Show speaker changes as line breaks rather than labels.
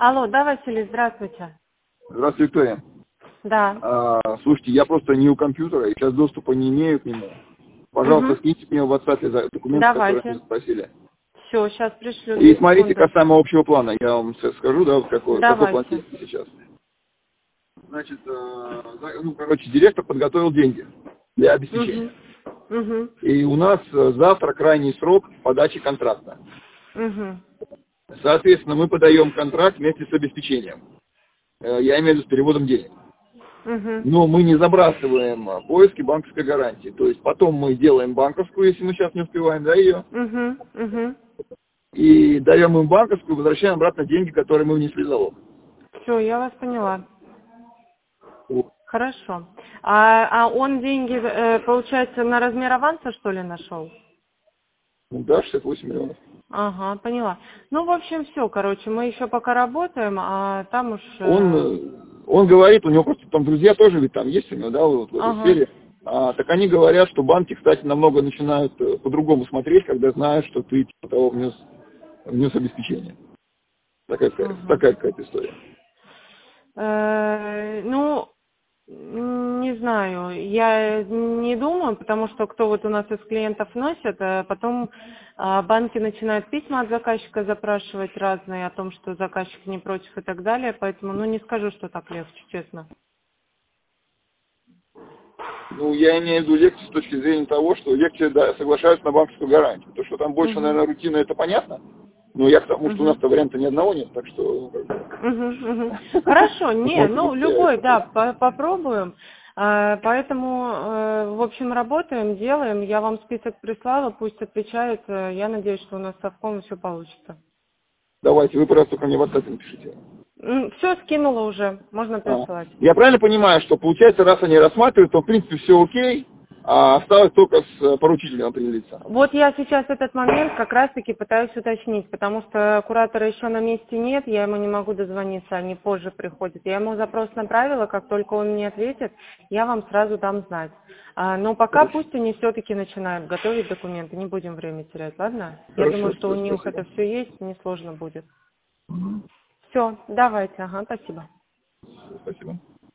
Алло, да, Василий, здравствуйте.
Здравствуйте, Виктория.
Да.
Слушайте, я просто не у компьютера, и сейчас доступа не имею к нему. Пожалуйста, скиньте мне в WhatsApp документы, которые
Давайте.
вы спросили.
Все, сейчас пришлю,
И
2
смотрите,
секунды.
касаемо общего плана, я вам сейчас скажу, да, вот какой план
Давайте.
есть сейчас. Значит, директор подготовил деньги для обеспечения.
Угу.
И у нас завтра крайний срок подачи контракта.
Угу.
Соответственно, мы подаем контракт вместе с обеспечением. Я имею в виду с переводом денег.
Угу.
Но мы не забрасываем поиски банковской гарантии. То есть потом мы делаем банковскую, если мы сейчас не успеваем, да, ее,
Угу.
и даем им банковскую, возвращаем обратно деньги, которые мы внесли в залог.
Все, я вас поняла.
Вот.
Хорошо. А он деньги, получается, на размер аванса, что ли, нашел?
Ну да, 68 миллионов.
Ага, поняла. Ну, в общем, все, короче, мы еще пока работаем, а там уж...
Он говорит, у него просто там друзья тоже ведь там есть у него, да, вот в этой
Ага.
сфере. Так они говорят, что банки, кстати, намного начинают по-другому смотреть, когда знают, что ты типа того внес обеспечение. Такая
Ага.
какая-то история.
Ну, не знаю, я не думаю, потому что кто вот у нас из клиентов носит, потом банки начинают письма от заказчика запрашивать разные о том, что заказчик не против и так далее, поэтому, ну, не скажу, что так легче, честно.
Ну, я имею в виду легче с точки зрения того, что легче да, соглашаются на банковскую гарантию. То, что там больше,
Угу.
наверное, рутина, это понятно. Но я к тому, что у
Угу.
нас-то варианта ни одного нет, так что... ну, как
Угу. Хорошо,
бы,
не,
может
ну,
быть, я
любой, да,
это-
попробуем. Поэтому, в общем, работаем, делаем. Я вам список прислала, пусть отвечают. Я надеюсь, что у нас с совком все получится.
Давайте, вы просто ко мне в WhatsApp напишите.
Все скинула уже, можно присылать.
Я правильно понимаю, что получается, раз они рассматривают, то в принципе все окей, а осталось только с поручителем определиться.
Вот я сейчас этот момент как раз-таки пытаюсь уточнить, потому что куратора еще на месте нет, я ему не могу дозвониться, они позже приходят. Я ему запрос направила, как только он мне ответит, я вам сразу дам знать. Но пока
Хорошо,
пусть они все-таки начинают готовить документы, не будем время терять, ладно? Я думаю,
хорошо,
что у
все,
них
спасибо.
это все есть, несложно будет. Все, давайте, ага, спасибо.
Спасибо.